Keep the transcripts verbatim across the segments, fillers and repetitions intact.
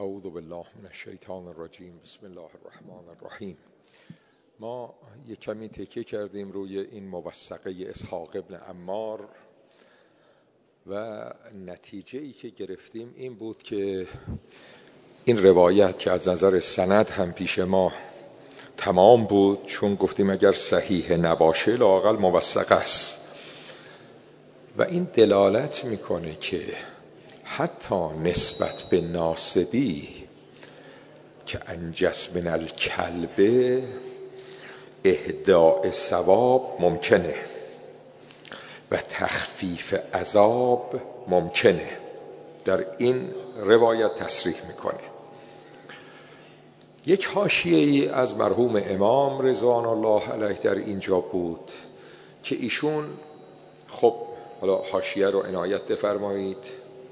اعوذ بالله من الشیطان الرجیم. بسم الله الرحمن الرحیم. ما یک کمی تکیه کردیم روی این موثقه اسحاق ابن عمار و نتیجه ای که گرفتیم این بود که این روایت که از نظر سند هم پیش ما تمام بود، چون گفتیم اگر صحیح نباشه لااقل موثق است، و این دلالت میکنه که حتی نسبت به ناسبی که انجس من الکلب اهداء ثواب ممکنه و تخفیف عذاب ممکنه. در این روایت تصریح میکنه. یک حاشیه‌ای از مرحوم امام رضوان الله علیه در اینجا بود که ایشون، خب حالا حاشیه رو عنایت بفرمایید،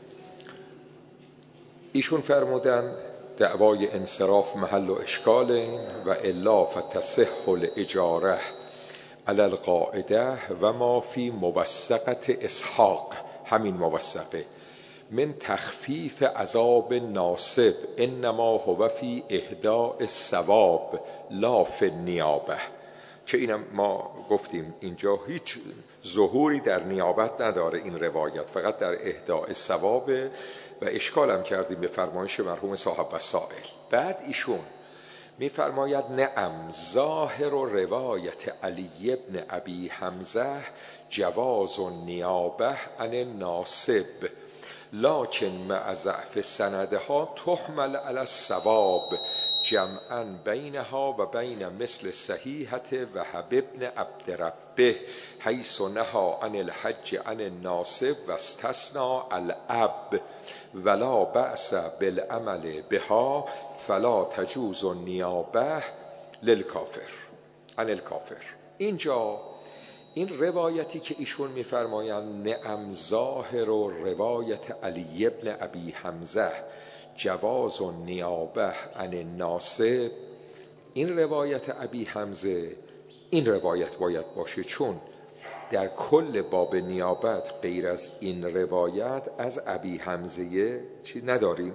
ایشون فرمودن دعوای انصراف محل و اشکال و الا فتصح الاجاره علی القاعده و ما فی موثقه اسحاق، همین موثقه من تخفیف عذاب ناصب انما هو فی اهداء الثواب لا فی النیابه، که اینم ما گفتیم اینجا هیچ ظهوری در نیابت نداره این روایت، فقط در اهداء ثواب و اشکالم کردیم به فرمایش مرحوم صاحب وسائل. بعد ایشون میفرماید نعم ظاهر و روایت علی ابن ابی حمزه جواز و نیابه عن الناصب لکن مع ضعف سندها تحمل علی الثواب جمعا بینها و بین مثل صحیحت وهب ابن عبد ربه حیث نهى عن الحج عن الناصب و استثنى الاب ولا بأس بالعمل بها فلا تجوز النیابه للکافر عن الکافر. اینجا این روایتی که ایشون میفرمایند نعم ظاهر و روایت علی ابن ابی حمزه جواز و نیابه عن الناصب، این روایت ابی حمزه این روایت باید باشه، چون در کل باب نیابت غیر از این روایت از ابی حمزه چی نداریم.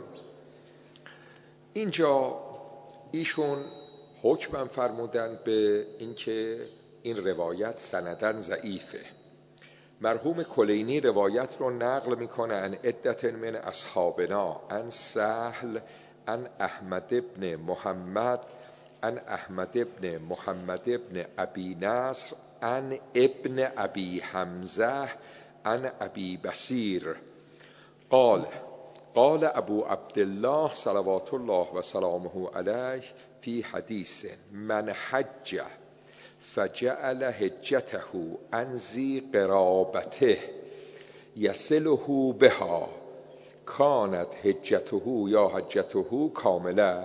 اینجا ایشون حکمم فرمودن به اینکه این روایت سندن ضعیفه. مرحوم کلینی روایت رو نقل میکنه ان عدت من اصحابنا ان سهل ان احمد ابن محمد ان احمد ابن محمد ابن ابی نصر ان ابن ابی حمزه ان ابی بصیر قال قال ابو عبدالله صلوات الله و سلامه علیه فی حدیث من حج فجعل حجته عن ذی قرابته یصله بها کانت حجته یا حجته کامله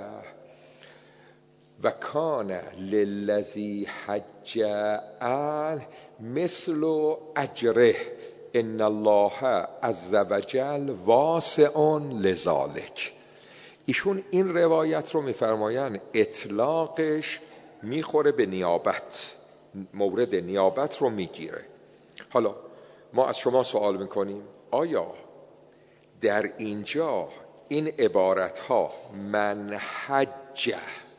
و کان للذی حج عنه مثل اجره ان الله عز وجل واسع لذالک. ایشون این روایت رو میفرمایند اطلاقش میخوره به نیابت، مورد نیابت رو میگیره. حالا ما از شما سوال میکنیم آیا در اینجا این عبارت ها من حج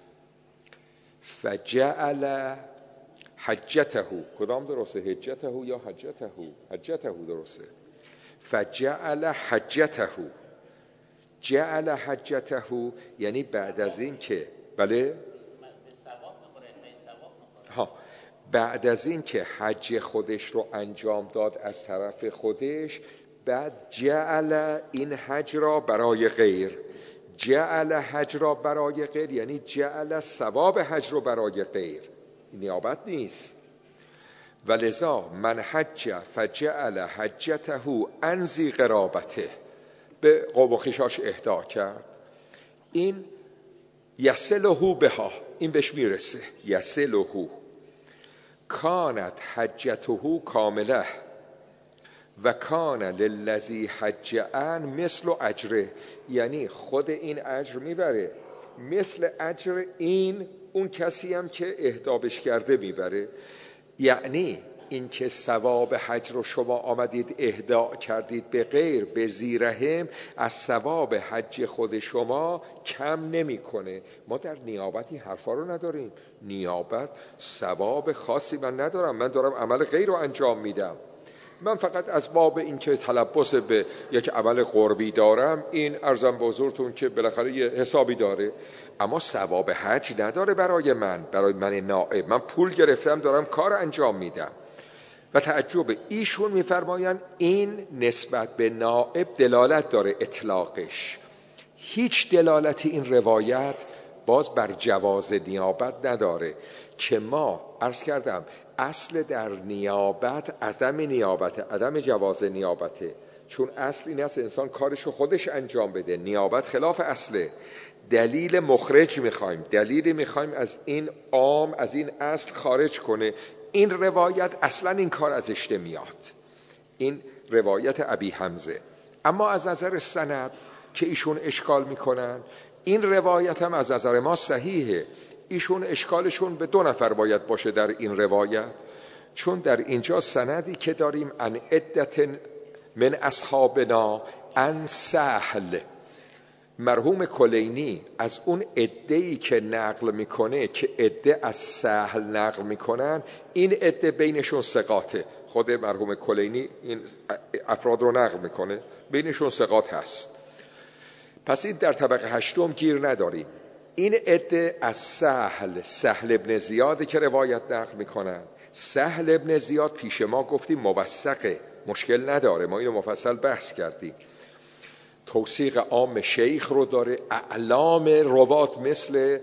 فجعل حجته، کدام درسته؟ حجته یا حجته؟ حجته درسته. فجعل حجته، جعل حجته یعنی بعد از این که بله ها بعد از این که حج خودش رو انجام داد از طرف خودش، بعد جعل این حج را برای غیر، جعل حج را برای غیر یعنی جعل ثواب حج رو برای غیر، نیابت نیست. ولذا من حج فجعل حجته عن ذی قرابته، به قوم و خویشاش اهدا کرد. این یصله بها، این بهش میرسه. یصله کانت حجته کامله و کان للذی حج عنه مثل اجره، یعنی خود این اجر میبره مثل اجر این اون کسی هم که اهدا بش کرده میبره. یعنی این که ثواب حج رو شما آمدید اهدا کردید به غیر به ذی‌رحم، از ثواب حج خود شما کم نمیکنه. ما در نیابت این حرفا رو نداریم. نیابت ثواب خاصی من ندارم، من دارم عمل غیر رو انجام میدم. من فقط از باب این که تلبس به یک عمل قربی دارم، این عرضم به حضورتون که بالاخره یه حسابی داره، اما ثواب حج نداره برای من، برای من نائب. من پول گرفتم دارم کار انجام میدم. و تعجب ایشون میفرمایند این نسبت به نائب دلالت داره اطلاقش. هیچ دلالتی این روایت باز بر جواز نیابت نداره که ما عرض کردم اصل در نیابت عدم نیابت، عدم جواز نیابته. چون اصل این است انسان کارشو خودش انجام بده، نیابت خلاف اصله. دلیل مخرج میخوایم، دلیلی میخوایم از این عام، از این اصل خارج کنه. این روایت اصلا این کار ازش نمیاد، این روایت ابی حمزه. اما از نظر سند که ایشون اشکال میکنن، این روایت هم از نظر ما صحیحه. ایشون اشکالشون به دو نفر باید باشه در این روایت، چون در اینجا سندی که داریم ان عدت من اصحابنا ان سهل، مرحوم کلینی از اون عده‌ای که نقل میکنه که عده از سهل نقل میکنن، این عده بینشون ثقاته. خود مرحوم کلینی این افراد رو نقل میکنه، بینشون ثقات هست. پس این در طبقه هشتم گیر نداریم. این عده از سهل، سهل ابن زیاد که روایت نقل میکنن. سهل ابن زیاد پیش ما گفتیم موثقه، مشکل نداره، ما اینو مفصل بحث کردیم. توثیق عام شیخ رو داره، اعلام روات مثل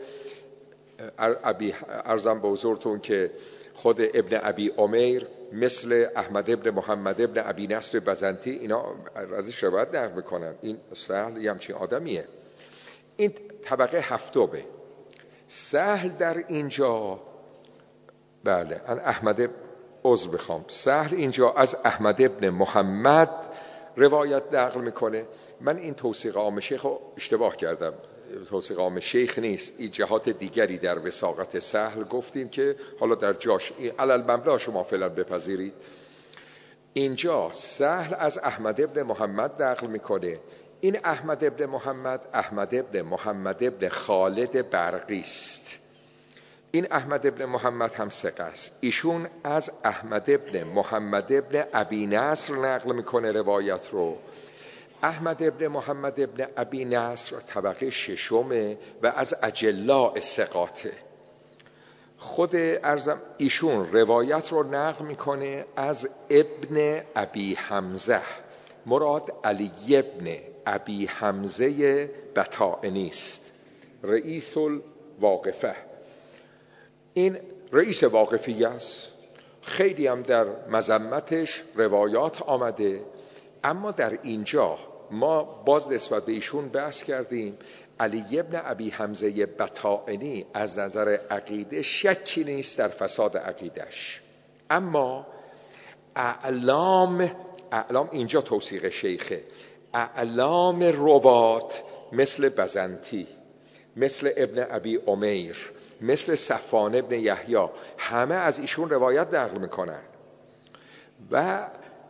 ارزم به حضورتون که خود ابن ابی عمیر، مثل احمد ابن محمد ابن ابی نصر بزنتی، اینا ازش روایت نقل میکنن. این سهل یه همچین آدمیه. این طبقه هفتمه. سهل در اینجا بله ان احمد عذر بخوام سهل اینجا از احمد ابن محمد روایت نقل میکنه. من این توثیق عام شیخ رو اشتباه کردم، توثیق عام شیخ نیست، این جهات دیگری در وثاقت سهل گفتیم که حالا در جاش علل مبنا شما فعلا بپذیرید. اینجا سهل از احمد ابن محمد نقل میکنه. این احمد ابن محمد احمد ابن محمد ابن خالد برقی است. این احمد ابن محمد هم ثقه است. ایشون از احمد ابن محمد ابن ابی نصر نقل میکنه روایت رو. احمد ابن محمد ابن ابی نصر طبقه ششمه و از اجلاء ثقاته. خود ارزم ایشون روایت رو نقل میکنه از ابن ابی حمزه، مراد علی ابن ابی حمزه بطائنی است، رئیس الواقفه. این رئیس واقفیه است، خیلی هم در مذمتش روایات آمده. اما در اینجا ما باز نسبت به ایشون بحث کردیم. علی ابن ابی حمزه بطائنی از نظر عقیده شکی نیست در فساد عقیدش، اما اعلام اعلام اینجا توثیق شیخه، اعلام روات مثل بزنتی، مثل ابن ابی عمیر، مثل صفوان ابن یحیی، همه از ایشون روایت نقل میکنن. و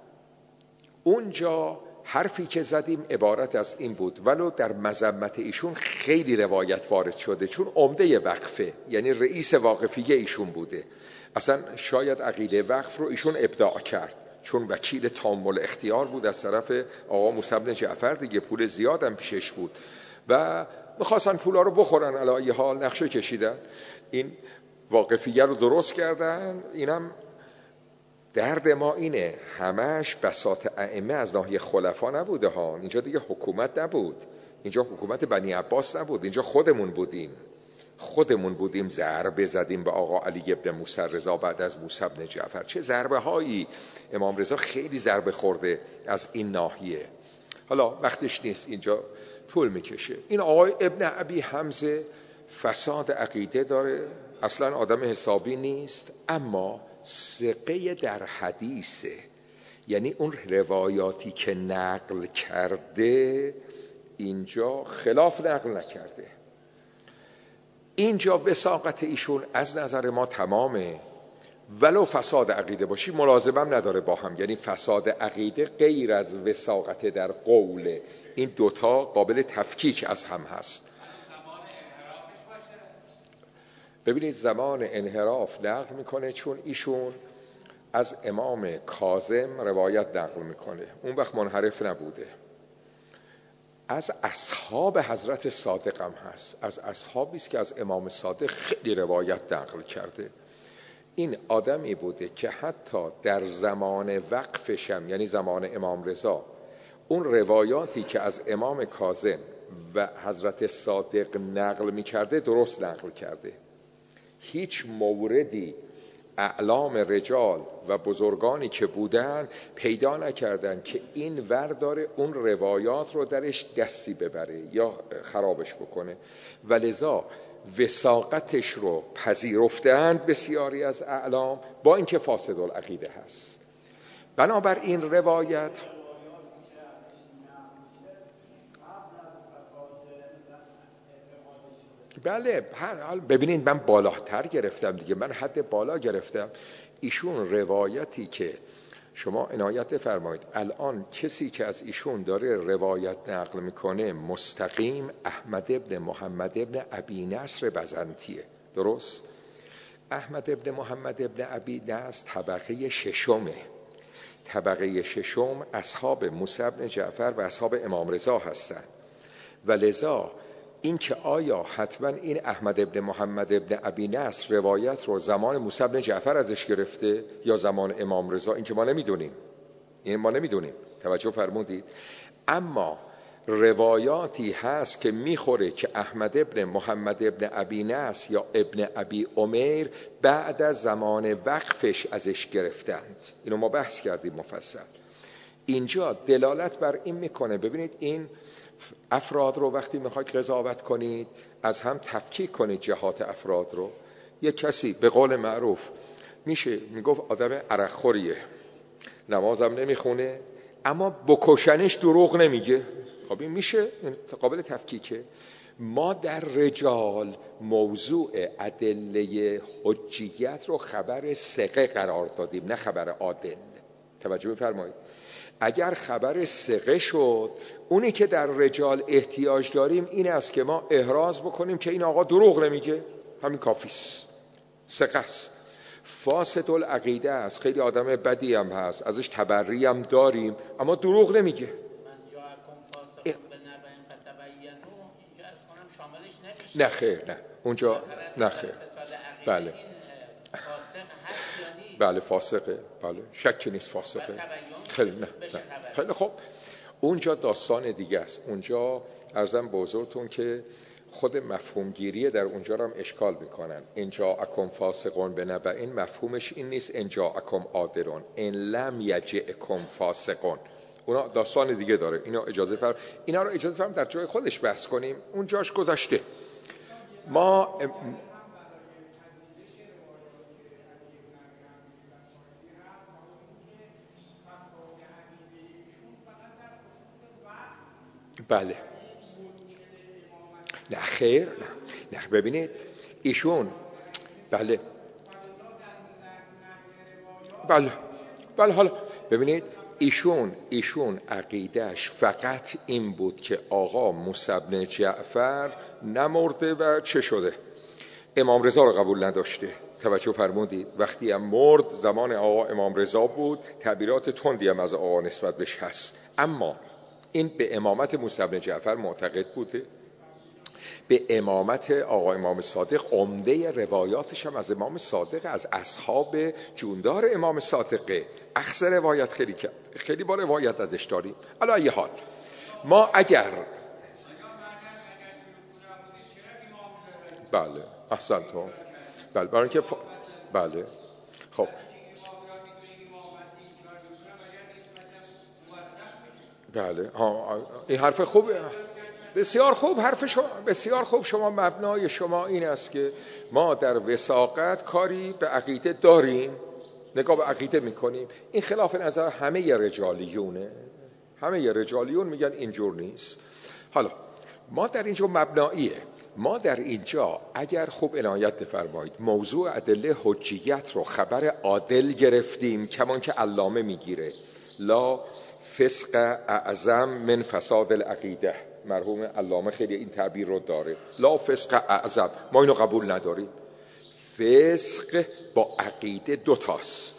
اونجا حرفی که زدیم عبارت از این بود، ولو در مذمت ایشون خیلی روایت وارد شده، چون عمده وقفه، یعنی رئیس واقفیه ایشون بوده. اصلا شاید عقیده وقف رو ایشون ابداع کرد، چون وکیل تامل اختیار بود از طرف آقا موسی بن جعفر دیگه، پول زیادم پیشش بود و میخواستن پولا رو بخورن. علی حال نقشه کشیدن، این واقفیه رو درست کردن. اینم درد ما اینه، همش بساط ائمه از ناحیه خلفا نبوده ها. اینجا دیگه حکومت نبود، اینجا حکومت بنی عباس نبود، اینجا خودمون بودیم، خودمون بودیم ضربه زدیم به آقا علی ابن موسی رضا بعد از موسی بن جعفر. چه ضربه هایی! امام رضا خیلی ضربه خورده از این ناحیه. حالا وقتش نیست، اینجا طول میکشه. این آقای ابن ابی حمزه فساد عقیده داره، اصلا آدم حسابی نیست، اما ثقه در حدیثه. یعنی اون روایاتی که نقل کرده اینجا خلاف نقل نکرده. اینجا وثاقت ایشون از نظر ما تمامه. ولو فساد عقیده باشی ملازمم نداره با هم، یعنی فساد عقیده غیر از وثاقت در قول، این دوتا قابل تفکیک از هم هست. ببینید زمان انحراف نقل میکنه، چون ایشون از امام کاظم روایت نقل میکنه، اون وقت منحرف نبوده. از اصحاب حضرت صادق هم هست، از اصحابی است که از امام صادق خیلی روایت نقل کرده. این آدمی بوده که حتی در زمان وقفشم، یعنی زمان امام رضا، اون روایاتی که از امام کاظم و حضرت صادق نقل میکرده درست نقل کرده. هیچ موردی اعلام رجال و بزرگانی که بودن پیدا نکردن که این ور داره اون روایات رو درش دستی ببره یا خرابش بکنه، ولذا وثاقتش رو پذیرفتند بسیاری از اعلام، با اینکه فاسد العقیده هست. بنابراین روایت بله، ببینید من بالاتر گرفتم دیگه، من حد بالا گرفتم. ایشون روایتی که شما عنایت فرمایید، الان کسی که از ایشون داره روایت نقل میکنه مستقیم احمد ابن محمد ابن ابی نصر بزنطیه، درست؟ احمد ابن محمد ابن ابی نصر طبقه ششمه. طبقه ششم اصحاب موسی بن جعفر و اصحاب امام رضا هستن، و لذا این که آیا حتما این احمد ابن محمد ابن ابی نصر روایت رو زمان موسی بن جعفر ازش گرفته یا زمان امام رضا، این که ما نمیدونیم، این ما نمیدونیم، توجه فرمودید. اما روایاتی هست که میخوره که احمد ابن محمد ابن ابی نصر یا ابن ابی عمیر بعد از زمان وقفش ازش گرفتند. اینو ما بحث کردیم مفصل. اینجا دلالت بر این میکنه، ببینید این افراد رو وقتی میخواید قضاوت کنید از هم تفکیک کنید جهات افراد رو. یک کسی به قول معروف میشه میگفت آدم عرق خوریه، نمازم نمیخونه، اما بکشنش دروغ نمیگه، خب این میشه، این قابل تفکیکه. ما در رجال موضوع ادله حجیت رو خبر ثقه قرار دادیم، نه خبر عادل. توجه بفرمایید. اگر خبر ثقه شد، اونی که در رجال احتیاج داریم این است که ما احراز بکنیم که این آقا دروغ نمیگه، همین کافیست، ثقه است. فاسد العقیده است، خیلی آدم بدی هم هست، ازش تبری هم داریم، اما دروغ نمیگه. نه خیر، نه اونجا نه خیر. بله بله فاسقه، بله شکی نیست فاسقه. خیلی نه, نه. خیلی خب، اونجا داستان دیگه است. اونجا عرضم به حضورتون که خود مفهوم گیریه در اونجا رو هم اشکال میکنن. ان جاءکم فاسقون بنبأ، مفهومش این نیست ان جاءکم عادلون، ان لم یجئکم فاسقون، اونا داستان دیگه داره. اینا اجازه فرم اینا رو اجازه فرم در جای خودش بحث کنیم، اونجاش گذشته. ما بله نه خیر، نه نه ببینید ایشون بله بله بله حالا ببینید ایشون ایشون عقیدهش فقط این بود که آقا موسی بن جعفر نمرده و چه شده، امام رضا رو قبول نداشته. توجه فرمودید. وقتی هم مرد زمان آقا امام رضا بود، تعبیرات تندی هم از آقا نسبت بهش هست، اما این به امامت موسی بن جعفر معتقد بوده، به امامت آقا امام صادق. عمده روایاتش هم از امام صادق، از اصحاب جوندار امام صادقه. اخذ روایت خیلی خیلی با روایت ازش داریم. علی ای حال ما اگر بله احسنتم بله برای اینکه ف... بله خب بله ها این حرف خوبه، بسیار خوب حرف شما، بسیار خوب. شما مبنای شما این است که ما در وثاقت کاری به عقیده داریم، نگاه به عقیده میکنیم. این خلاف نظر همه رجالیونه، همه رجالیون میگن اینجور نیست. حالا ما در اینجا مبناییه، ما در اینجا اگر خوب عنایت بفرمایید موضوع ادله حجیت رو خبر عادل گرفتیم، کمان که علامه میگیره لا فسق اعظم من فساد العقیده، مرحوم علامه خیلی این تعبیر رو داره، لا فسق اعظم، ما اینو قبول نداریم. فسق با عقیده دوتاست.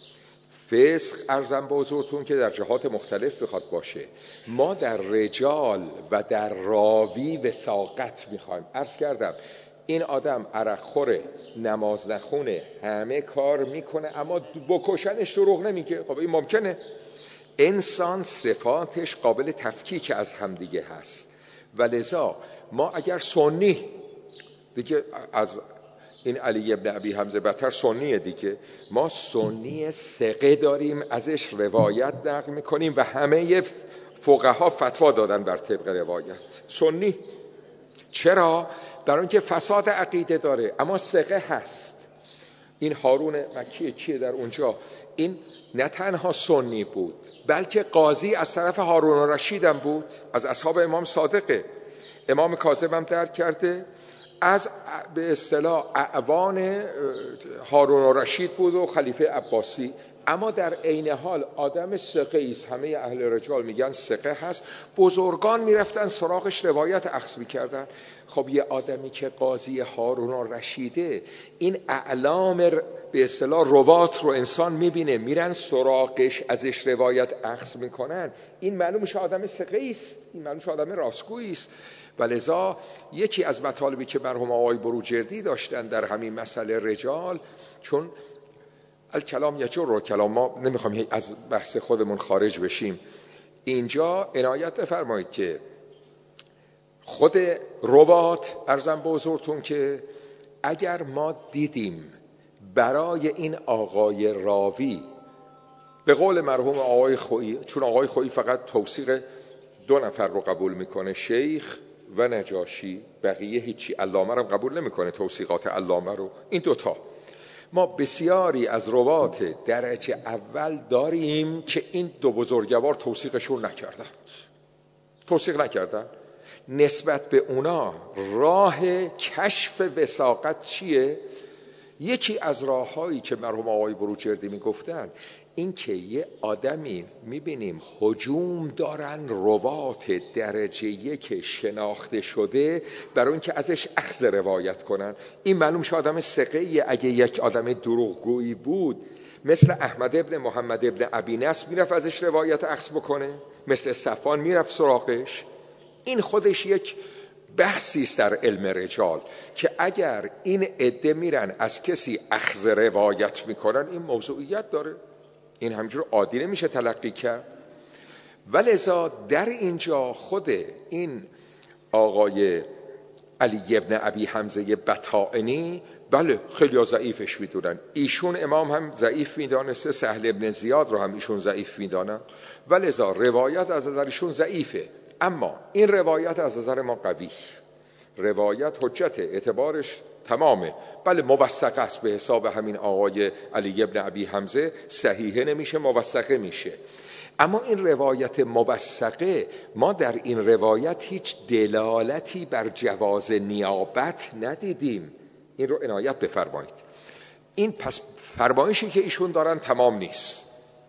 فسق ارزم به حضورتون که در جهات مختلف بخواد باشه، ما در رجال و در راوی وثاقت میخوایم. عرض کردم این آدم عرق خوره، نماز نخونه، همه کار میکنه اما بکشنش دروغ نمیگه. خب این ممکنه. انسان صفاتش قابل تفکیک از همدیگه هست و لذا ما اگر سنی دیگه، از این علی ابن ابی حمزه بدتر سنیه دیگه، ما سنی ثقه داریم ازش روایت نقل میکنیم و همه فقها فتوا دادن بر طبق روایت. سنی چرا؟ برای اینکه فساد عقیده داره اما ثقه هست. این هارون مکی کیه در اونجا؟ این نه تنها سنی بود بلکه قاضی از طرف هارون رشید هم بود، از اصحاب امام صادقه. امام کاظم هم درک کرده، از به اصطلاح اعوان هارون رشید بود و خلیفه عباسی، اما در عین حال آدم ثقه است. همه اهل رجال میگن ثقه هست. بزرگان میرفتن سراغش روایت اخذ میکردن. خب یه آدمی که قاضی هارون رشیده، این اعلام به اصطلاح روات رو انسان میبینه، میرن سراغش ازش روایت اخذ میکنن، این معلوم میشه آدم ثقه است، این معلوم میشه آدم راستگویی است. ولذا یکی از مطالبی که مرحوم آقای بروجردی داشتن در همین مسئله رجال، چون الکلام یجر رو کلام، ما نمیخوام از بحث خودمون خارج بشیم، اینجا عنایت بفرمایید که خود روات ارزم به حضورتون که اگر ما دیدیم برای این آقای راوی، به قول مرحوم آقای خویی، چون آقای خویی فقط توثیق دو نفر رو قبول میکنه، شیخ و نجاشی، بقیه هیچی، علامه رو قبول نمیکنه توثیقات علامه رو، این دوتا. ما بسیاری از روات درجه اول داریم که این دو بزرگوار توثیقشون نکردن توثیق نکردن نسبت به اونا راه کشف وثاقت چیه؟ یکی از راههایی که مرحوم آقای بروجردی میگفتن این که یه آدمی میبینیم هجوم دارن روات درجه یک شناخته شده برای اینکه ازش اخذ روایت کنن، این معلوم شه آدم ثقه‌ایه. اگه یک آدم دروغگویی بود مثل احمد ابن محمد ابن ابی نصر میرفت ازش روایت اخذ بکنه، مثل صفوان میرفت سراغش. این خودش یک بحثی است در علم رجال که اگر این عده میرن از کسی اخذ روایت میکنن این موضوعیت داره، این همجور عادی نمیشه تلقی کرد. ولذا در اینجا خود این آقای علی ابن ابی حمزه بطائنی، بله خیلی ضعیفش میدونن، ایشون امام هم ضعیف میدانسته، سهل ابن زیاد رو هم ایشون ضعیف میدانن، ولذا روایت از نظرشون ضعیفه. اما این روایت از نظر ما قوی، روایت حجت، اعتبارش تمامه. بله موثقه است، به حساب همین آقای علی ابن ابی حمزه صحیحه نمیشه، موثقه میشه. اما این روایت موثقه، ما در این روایت هیچ دلالتی بر جواز نیابت ندیدیم، این رو عنایت بفرمایید. این پس فرمایشی که ایشون دارن تمام نیست.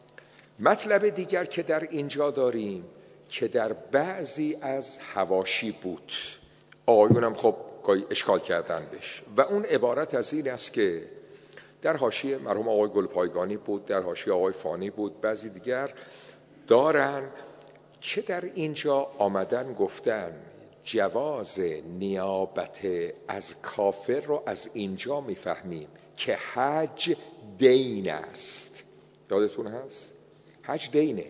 مطلب دیگر که در اینجا داریم که در بعضی از حواشی بود، آقایونم خب اشکال کردن بهش، و اون عبارت از این است که در حاشیه مرحوم آقای گلپایگانی بود، در حاشیه آقای فانی بود، بعضی دیگر دارن که در اینجا آمدن گفتن جواز نیابت از کافر رو از اینجا میفهمیم که حج دین است. یادتون هست؟ حج دینه.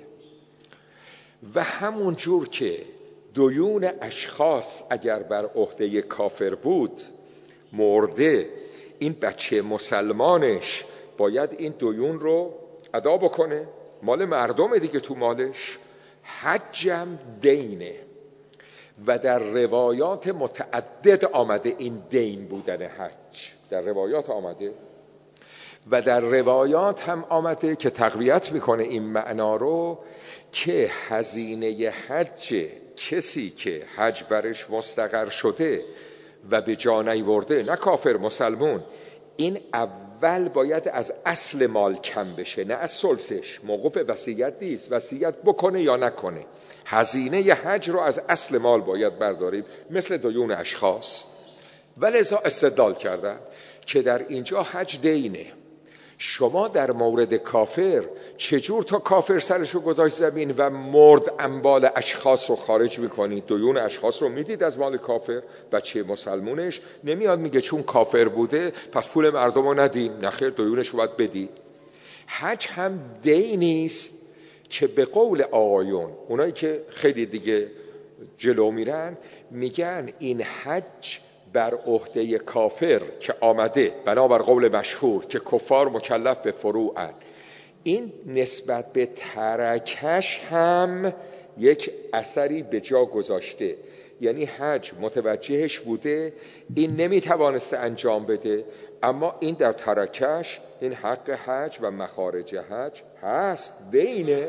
و همون جور که دیون اشخاص اگر بر عهده کافر بود مرده، این بچه مسلمانش باید این دیون رو ادا بکنه، مال مردم دیگه تو مالش، حجم دینه. و در روایات متعدد آمده این دین بودن حج، در روایات آمده و در روایات هم آمده که تقویت میکنه این معنا رو که هزینه حج کسی که حج برش مستقر شده و به جا نیورده، نه کافر، مسلمون، این اول باید از اصل مال کم بشه، نه از ثلثش. موقوف وصیت نیست، وصیت بکنه یا نکنه. هزینه ی حج رو از اصل مال باید برداریم، مثل دیون اشخاص. ولذا استدلال کردن که در اینجا حج دینه. شما در مورد کافر چجور تا کافر سرشو گذاشت زمین و مرد اموال اشخاص رو خارج میکنید؟ دیون اشخاص رو میدید از مال کافر. بچه مسلمونش نمیاد میگه چون کافر بوده پس پول مردم رو ندیم، نخیر، دیونش رو باید بدید. حج هم دینیست که به قول آقایون، اونایی که خیلی دیگه جلو میرن، میگن این حج بر عهده کافر که آمده، بنابر قول مشهور که کفار مکلف به فروعن، این نسبت به ترکش هم یک اثری به جا گذاشته. یعنی حج متوجهش بوده، این نمیتوانسته انجام بده، اما این در ترکش، این حق حج و مخارج حج هست، دینه.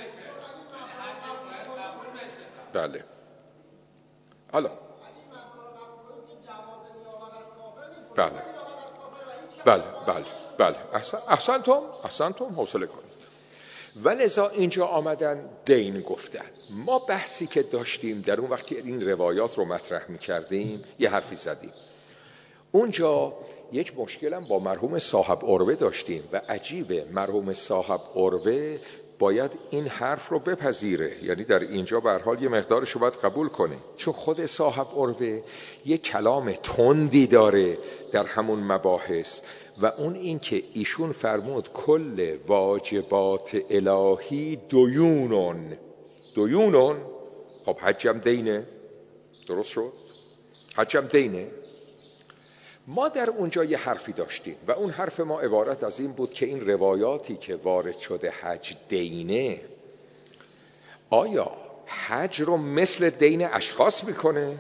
بله. حالا بله بله بله بله احسن احسنتم احسنتم حوصله کنید. ولذا اینجا آمدن دین گفتن. ما بحثی که داشتیم در اون وقت که این روایات رو مطرح می‌کردیم یه حرفی زدیم. اونجا یک مشکلم با مرحوم صاحب عروه داشتیم و عجیبه، مرحوم صاحب عروه باید این حرف رو بپذیره، یعنی در اینجا به هر حال یه مقدارش رو باید قبول کنه، چون خود صاحب عروه یه کلام تندی داره در همون مباحث، و اون این که ایشون فرمود کل واجبات الهی دیونون. دیونون، خب حجم دینه، درست شد؟ حجم دینه. ما در اونجا یه حرفی داشتیم و اون حرف ما عبارت از این بود که این روایاتی که وارد شده حج دینه، آیا حج رو مثل دین اشخاص میکنه؟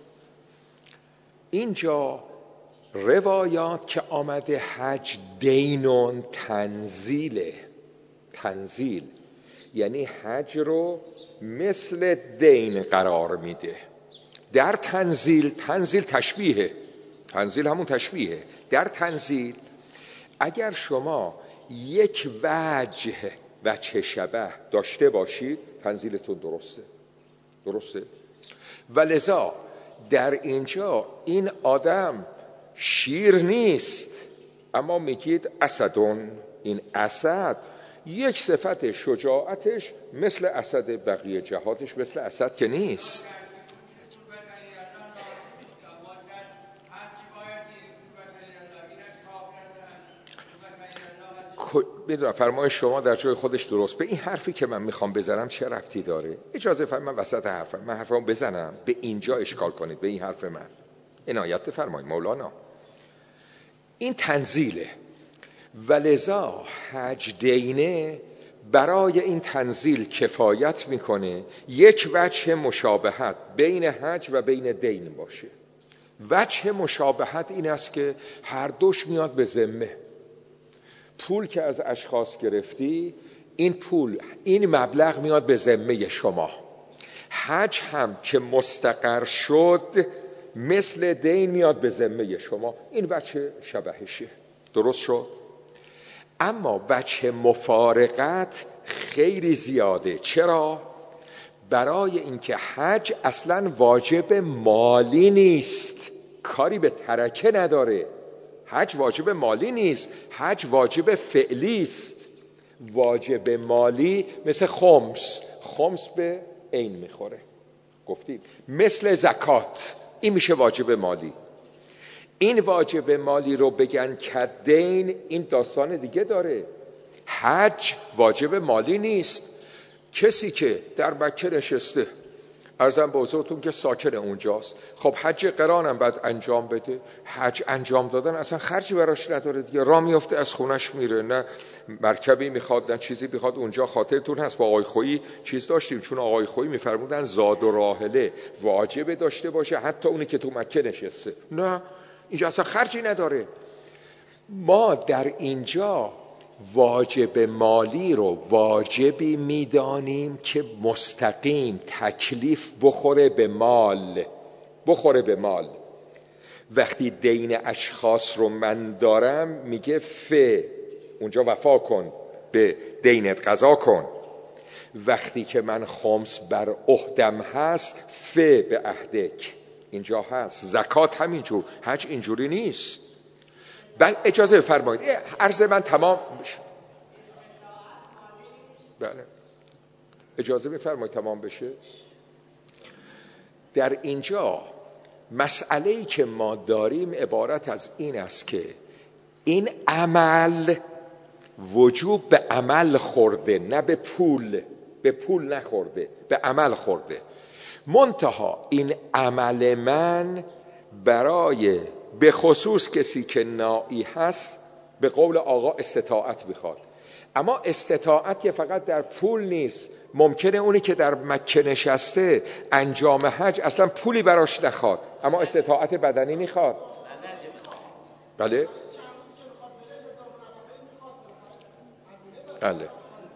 اینجا روایات که آمده حج دینون تنزیله، تنزیل یعنی حج رو مثل دین قرار میده. در تنزیل، تنزیل تشبیهه، تنزیل همون تشبیهه. در تنزیل اگر شما یک وجه وجه شبه داشته باشید تنزیلتون درسته، درسته. ولذا در اینجا این آدم شیر نیست، اما میگید اسدون، این اسد یک صفت شجاعتش مثل اسد، بقیه جهاتش مثل اسد که نیست. میدونم فرمای شما در جای خودش درست. به این حرفی که من میخوام بزنم چه ربطی داره؟ اجازه فرمایید من وسط حرفم من حرفمو بزنم، به اینجا اشکال کنید، به این حرف من عنایت فرمایید مولانا. این تنزیله، ولذا حج دینه برای این تنزیل کفایت میکنه یک وجه مشابهت بین حج و بین دین باشه. وجه مشابهت این است که هر دوش میاد به ذمه. پول که از اشخاص گرفتی، این پول، این مبلغ میاد به ذمه شما. حج هم که مستقر شد مثل دین میاد به ذمه شما. این وجه شبهشه، درست شد؟ اما وجه مفارقت خیلی زیاده. چرا؟ برای اینکه حج اصلا واجب مالی نیست، کاری به ترکه نداره. حج واجب مالی نیست، حج واجب فعلی است. واجب مالی مثل خمس، خمس به عین میخوره، گفتیم مثل زکات، این میشه واجب مالی. این واجب مالی رو بگن کدین، این داستان دیگه داره. حج واجب مالی نیست. کسی که در مکه نشسته، عرضم به حضورتون که ساکن اونجاست، خب حج قرانم بعد انجام بده. حج انجام دادن اصلا خرجی براش نداره دیگه، راه میفته از خونش میره، نه مرکبی میخواد نه چیزی میخواد. اونجا خاطرتون هست با آقای خویی چیز داشتیم، چون آقای خویی میفرمودن زاد و راحله واجب داشته باشه حتی اونی که تو مکه نشسته. نه، اینجا اصلا خرجی نداره. ما در اینجا واجب مالی رو واجبی میدانیم که مستقیم تکلیف بخوره به مال، بخوره به مال. وقتی دین اشخاص رو من دارم میگه ف، اونجا وفا کن، به دینت قضا کن. وقتی که من خمس بر عهدم هست، ف به عهدک اینجا هست. زکات همینجور، حج اینجوری نیست. بله اجازه بفرمایید عرض من تمام. بله اجازه بفرمایید تمام بشه. در اینجا مسئله‌ای که ما داریم عبارت از این است که این عمل وجوب به عمل خورده، نه به پول. به پول نخورده، به عمل خورده. منتها این عمل من برای به خصوص کسی که نائی هست به قول آقا استطاعت میخواد. اما استطاعت که فقط در پول نیست. ممکنه اونی که در مکه نشسته انجام حج اصلا پولی براش نخواد، اما استطاعت بدنی میخواد. بله بله.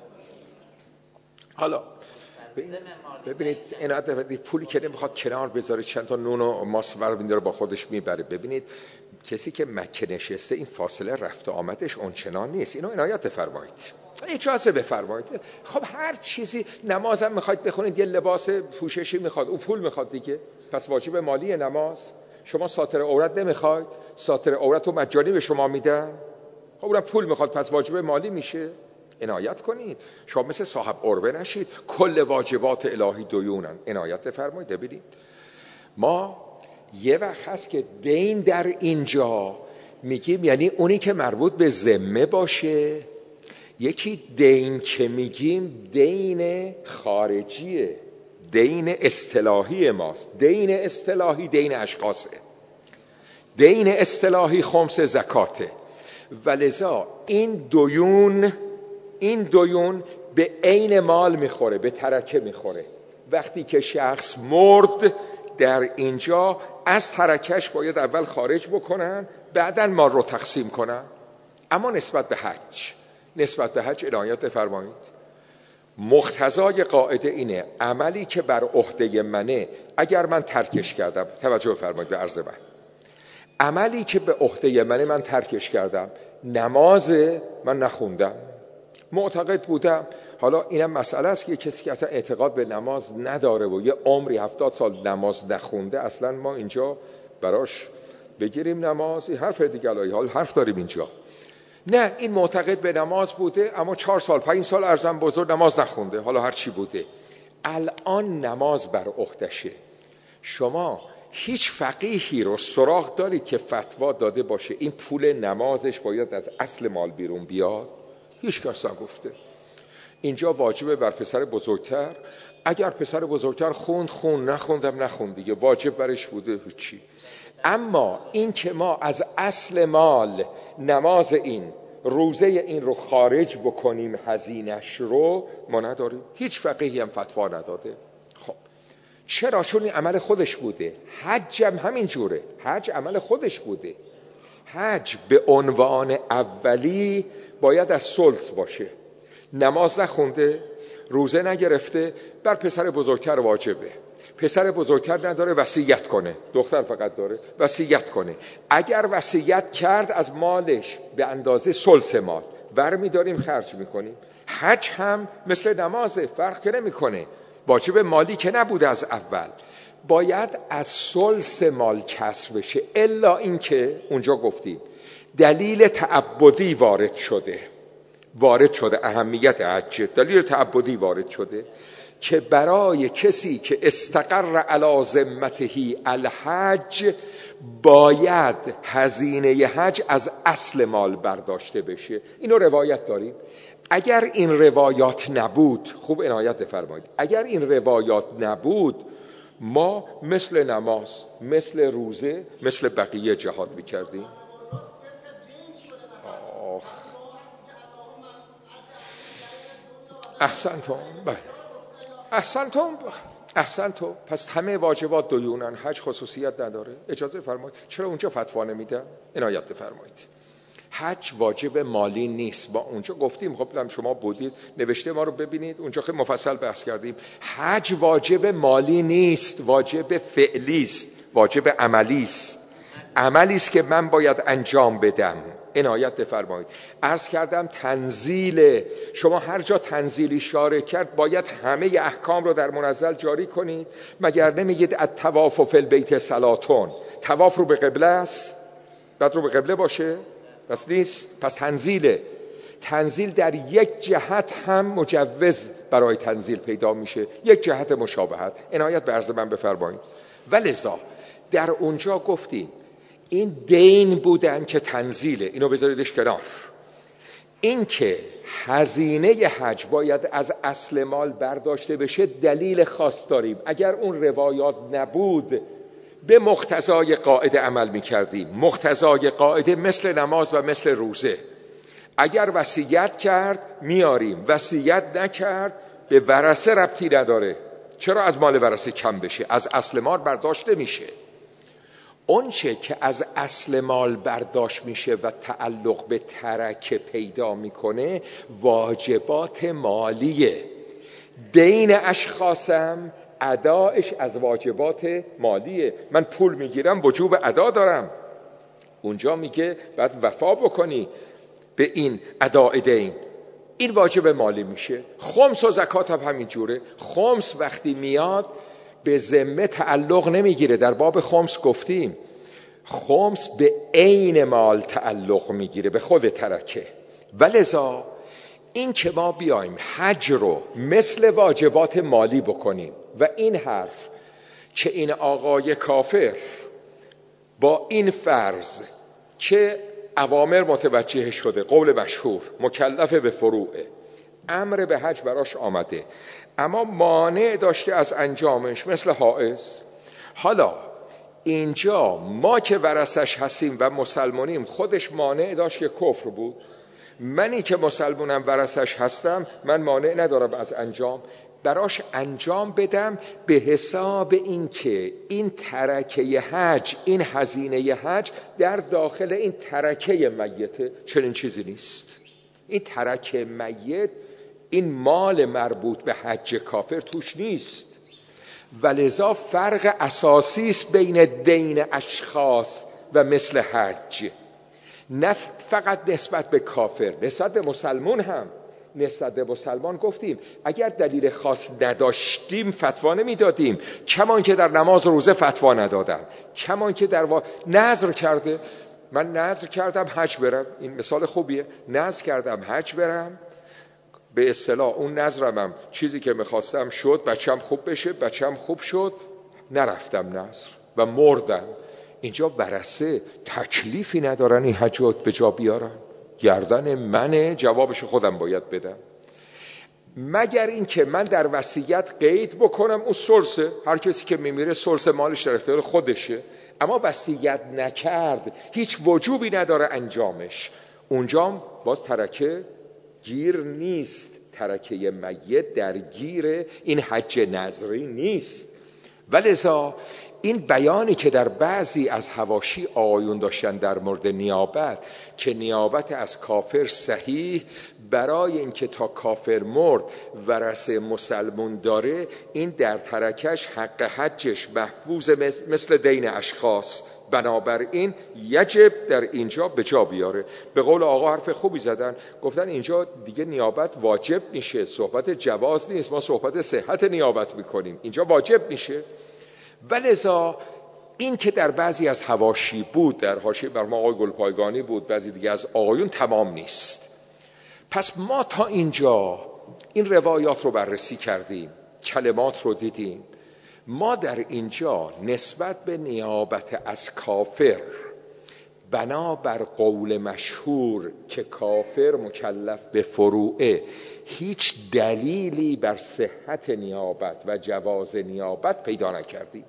حالا ببینید این پولی که نمیخواد کنار بذاره، چند تا نون و ماست برمی‌داره با خودش میبره. ببینید کسی که مکه نشسته این فاصله رفت و آمدش اونچنان نیست. اینو عنایت بفرمایید، اجازه بفرمایید. خب هر چیزی، نمازم میخواید بخونید یه لباس پوششی میخواد، او پول میخواد دیگه، پس واجب مالی نماز. شما ساتر عورت نمیخواید، ساتر عورت رو مجانی به شما میدن، خب اونم پول میخواد، پس واجب مالی میشه. عنایت کنید، شما مثل صاحب عربه نشید. کل واجبات الهی دیونن. عنایت بفرمایید. ببینید ما یه وقت هست که دین در اینجا میگیم یعنی اونی که مربوط به ذمه باشه. یکی دین که میگیم دین خارجیه، دین اصطلاحی ماست. دین اصطلاحی دین اشخاصه، دین اصطلاحی خمس زکاته. ولذا این دیون این دیون به عین مال میخوره، به ترکه میخوره. وقتی که شخص مرد در اینجا از ترکش باید اول خارج بکنن، بعداً مال رو تقسیم کنن. اما نسبت به حج، نسبت به حج عنایت بفرمایید. مقتضای قاعده اینه عملی که بر عهده منه اگر من ترکش کردم، توجه بفرمایید به عرض من، عملی که به عهده منه من ترکش کردم، نماز من نخوندم، معتقد بودم. حالا اینم مسئله است که کسی که اصلا اعتقاد به نماز نداره و یه عمری هفتاد سال نماز نخونده، اصلا ما اینجا براش بگیریم نماز، این حرف دیگه الهی حال حرف داریم اینجا. نه، این معتقد به نماز بوده اما چهار سال پنج سال ارزم بزرگ نماز نخونده، حالا هر چی بوده. الان نماز بر عهدشه. شما هیچ فقیهی رو سراغ دارید که فتوا داده باشه این پول نمازش باید از اصل مال بیرون بیاد؟ هیچ کس نگفته. اینجا واجبه بر پسر بزرگتر، اگر پسر بزرگتر خوند خوند، نخوندم نخوند دیگه، واجب برش بوده هیچی. اما این که ما از اصل مال نماز این روزه این رو خارج بکنیم، هزینش رو ما نداریم. هیچ فقیهی هم فتوا نداده. خب چرا؟ چون این عمل خودش بوده. حج هم همین جوره، حج عمل خودش بوده. حج به عنوان اولی باید از ثلث باشه. نماز نخونده، روزه نگرفته، بر پسر بزرگتر واجبه. پسر بزرگتر نداره وصیت کنه، دختر فقط داره وصیت کنه. اگر وصیت کرد از مالش به اندازه ثلث مال برمی داریم خرج میکنیم. حج هم مثل نمازه، فرق که نمیکنه. واجب مالی که نبوده از اول، باید از ثلث مال کسر بشه. الا اینکه اونجا گفتیم دلیل تعبدی وارد شده، وارد شده اهمیت حج، دلیل تعبدی وارد شده که برای کسی که استقر علی ذمته الحج باید هزینه حج از اصل مال برداشته بشه. اینو روایت داریم. اگر این روایات نبود، خوب عنایت بفرمایید، اگر این روایات نبود ما مثل نماز، مثل روزه، مثل بقیه جهاد میکردیم. آخ احسنتم، بله احسنتم، احسنتم. پس همه واجبات دیونن، حج خصوصیت نداره. اجازه فرمایید، چرا اونجا فتوا نمیدن؟ عنایت بفرمایید. حج واجب مالی نیست. با اونجا گفتیم، خب شما بودید نوشته ما رو ببینید، اونجا خیلی مفصل بحث کردیم. حج واجب مالی نیست، واجب فعلی است، واجب عملی است. عملی است که من باید انجام بدم. عنایت بفرمایید. عرض کردم تنزیل، شما هر جا تنزیل اشاره کرد باید همه احکام رو در منزل جاری کنید. مگر نمیگید الطواف فی البیت صلاتون؟ طواف رو به قبله است، بعد رو به قبله باشه؟ پس نیست. پس تنزیله. تنزیل در یک جهت هم مجوز برای تنزیل پیدا میشه، یک جهت مشابهت. عنایت به عرض من بفرمایید. ولذا در اونجا گفتیم این دین بودن که تنزیله، اینو بذاریدش کنار. این که هزینه حج باید از اصل مال برداشته بشه دلیل خاص داریم. اگر اون روایات نبود به مقتضای قاعده عمل میکردیم. مقتضای قاعده مثل نماز و مثل روزه. اگر وصیت کرد میاریم، وصیت نکرد به ورثه ربطی نداره. چرا از مال ورثه کم بشه؟ از اصل مال برداشته میشه. اون چه که از اصل مال برداشت میشه و تعلق به ترکه پیدا میکنه واجبات مالیه. دین اشخاصم ادایش از واجبات مالیه. من پول میگیرم وجوب ادا دارم. اونجا میگه باید وفا بکنی به این اداء دین. این واجب مالی میشه. خمس و زکات هم همین جوره. خمس وقتی میاد به ذمه تعلق نمیگیره. در باب خمس گفتیم خمس به عین مال تعلق میگیره، به خود ترکه. ولذا این که ما بیایم حج رو مثل واجبات مالی بکنیم و این حرف که این آقای کافر با این فرض که اوامر متوجه شده، قول مشهور، مکلف به فروعه، امر به حج براش آمده اما مانع داشته از انجامش مثل حائض. حالا اینجا ما که ورثش هستیم و مسلمانیم خودش مانع داشت که کفر بود. منی که مسلمانم ورثش هستم من مانع ندارم از انجام، براش انجام بدم به حساب این که این ترکه حج، این هزینه حج در داخل این ترکه میته. چنین چیزی نیست. این ترکه میت، این مال مربوط به حج کافر توش نیست. ولذا فرق اساسی است بین دین اشخاص و مثل حج. نه فقط نسبت به کافر، نسبت به مسلمان هم. نسبت به مسلمان گفتیم اگر دلیل خاص نداشتیم فتوا نمیدادیم. کمان که در نماز و روزه فتوا ندادن، کمان که در وا... نذر کرده. من نذر کردم حج برم، این مثال خوبیه. نذر کردم حج برم، به اصطلاح اون نذرم هم چیزی که میخواستم شد، بچم خوب بشه، بچم خوب شد، نرفتم نذر و مردم. اینجا ورثه تکلیفی ندارن این حجات به جا بیارن. گردن منه، جوابش خودم باید بدم. مگر این که من در وصیت قید بکنم اون ثلثه، هر کسی که میمیره ثلث مالش در اختیار خودشه. اما وصیت نکرد، هیچ وجوبی نداره انجامش. اونجا باز ترکه گیر نیست. ترکه میت در گیر این حج نظری نیست. ولذا این بیانی که در بعضی از حواشی آیون داشتن در مورد نیابت که نیابت از کافر صحیح برای اینکه تا کافر مرد ورثه مسلمون داره، این در ترکش حق حجش محفوظ مثل دین اشخاص. بنابراین یجب در اینجا به جا بیاره. به قول آقا حرف خوبی زدن، گفتن اینجا دیگه نیابت واجب میشه، صحبت جواز نیست، ما صحبت صحت نیابت میکنیم، اینجا واجب میشه. ولذا این که در بعضی از حواشی بود، در حاشیه بر ما آقای گلپایگانی بود، بعضی دیگه از آقایون، تمام نیست. پس ما تا اینجا این روایات رو بررسی کردیم، کلمات رو دیدیم. ما در اینجا نسبت به نیابت از کافر بنابر قول مشهور که کافر مکلف به فروعه هیچ دلیلی بر صحت نیابت و جواز نیابت پیدا نکردیم.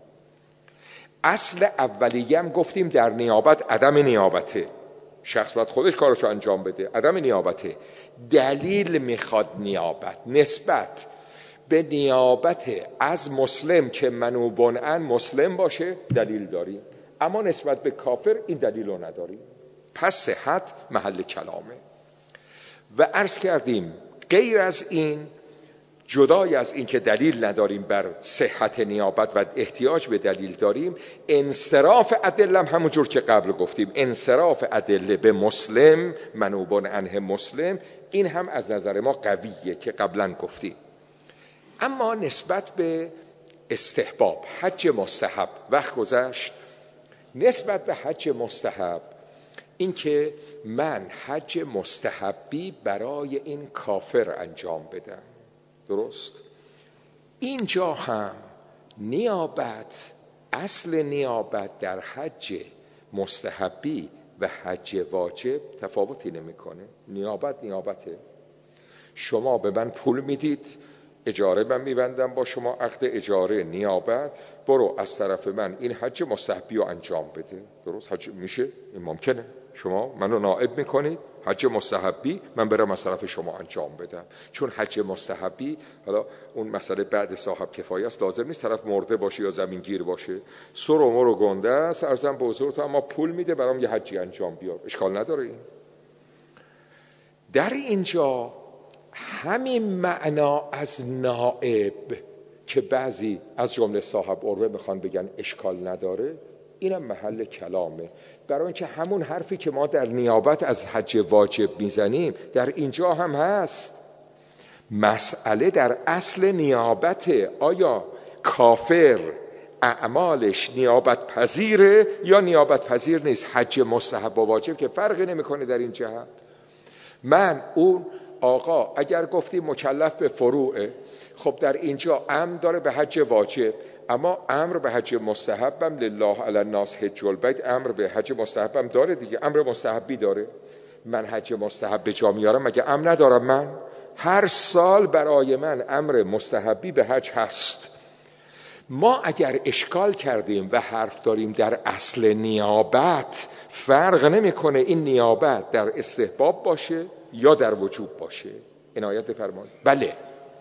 اصل اولیه هم گفتیم در نیابت عدم نیابته، شخص باید خودش کارشو انجام بده، عدم نیابته. دلیل میخواد نیابت نسبت به نیابت از مسلم که منوبن عن مسلم باشه دلیل داریم، اما نسبت به کافر این دلیل رو نداریم. پس صحت محل کلامه. و عرض کردیم غیر از این جدای از این که دلیل نداریم بر صحت نیابت و احتیاج به دلیل داریم، انصراف ادله همونجور که قبل گفتیم، انصراف ادله به مسلم منوب عنه مسلم، این هم از نظر ما قویه که قبلا گفتیم. اما نسبت به استحباب، حج مستحب، وقت گذشت. نسبت به حج مستحب، این که من حج مستحبی برای این کافر انجام بدم، درست؟ اینجا هم نیابت، اصل نیابت در حج مستحبی و حج واجب تفاوتی نمیکنه. نیابت نیابته. شما به من پول میدید، اجاره من میبندم با شما، عقد اجاره نیابت، برو از طرف من این حج مستحبی رو انجام بده، درست؟ حج میشه؟ این ممکنه. شما منو نائب میکنید، حج مستحبی، من برم از طرف شما انجام بدم. چون حج مستحبی، حالا اون مسئله بعد صاحب کفایه است، لازم نیست طرف مرده باشه یا زمین گیر باشه، سر و مر و گنده است، ارزم به حضورتون، اما پول میده برام یه حجی انجام بیار، اشکال نداره. این در اینجا همین معنا از نائب که بعضی از جمله صاحب عروه میخوان بگن اشکال نداره، اینم محل کلامه، برای اینکه همون حرفی که ما در نیابت از حج واجب میزنیم در اینجا هم هست. مسئله در اصل نیابته، آیا کافر اعمالش نیابت پذیره یا نیابت پذیر نیست؟ حج مستحب و واجب که فرقی نمیکنه در این جهت. من اون آقا اگر گفتیم مکلف به فروعه، خب در اینجا امر داره به حج واجب، اما امر به حج مستحبم لله علی الناس حج البیت، امر به حج مستحبم داره دیگه، امر مستحبی داره. من حج مستحب به جا میارم، مگه امر ندارم؟ من هر سال برای من امر مستحبی به حج هست. ما اگر اشکال کردیم و حرف داریم در اصل نیابت، فرق نمیکنه این نیابت در استحباب باشه یا در وجوب باشه. عنایت بفرمایید. بله،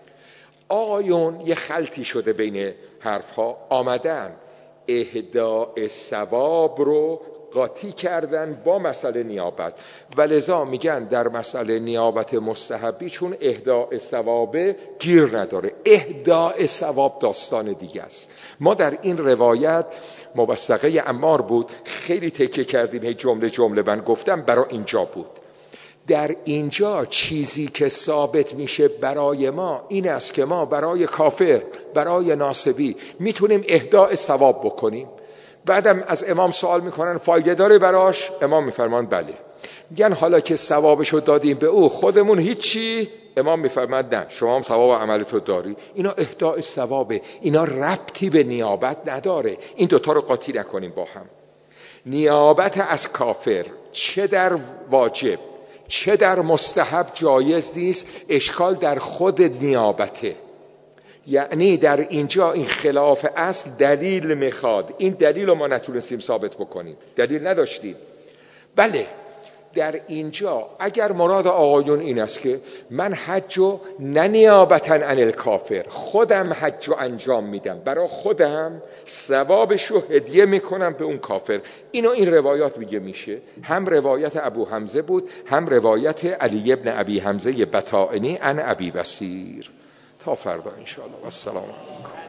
آیون یه خلطی شده بین حرفها، آمدن اهداء ثواب رو قاطی کردن با مسئله نیابت، ولذا میگن در مسئله نیابت مستحبی چون اهداء ثواب گیر نداره. اهداء ثواب داستان دیگه است. ما در این روایت موثقه عمار بود، خیلی تکیه کردیم، هی جمله جمله من گفتم برای اینجا بود. در اینجا چیزی که ثابت میشه برای ما این است که ما برای کافر، برای ناصبی میتونیم اهداء ثواب بکنیم. بعدم از امام سوال میکنن فایده داره براش؟ امام میفرمان بله. میگن حالا که ثوابشو دادیم به او، خودمون هیچی؟ امام میفرماد نه، شما هم ثواب عملتو داری. اینا اهداء ثوابه، اینا ربطی به نیابت نداره. این دوتا رو قاطی نکنیم با هم. نیابت از کافر چه در واجب چه در مستحب جایز نیست، اشکال در خود نیابته. یعنی در اینجا این خلاف اصل دلیل میخواد، این دلیل رو ما نتونستیم ثابت بکنیم، دلیل نداشتیم. بله، در اینجا اگر مراد آقایون این است که من حجو ننیابتاً عن الکافر، خودم حجو انجام میدم، برای خودم ثوابشو هدیه میکنم به اون کافر، اینو این روایات میگه میشه. هم روایت ابو حمزه بود، هم روایت علی ابن ابی حمزه بطائنی عن ابی بصیر. تا فردا انشاءالله و السلام علیکم.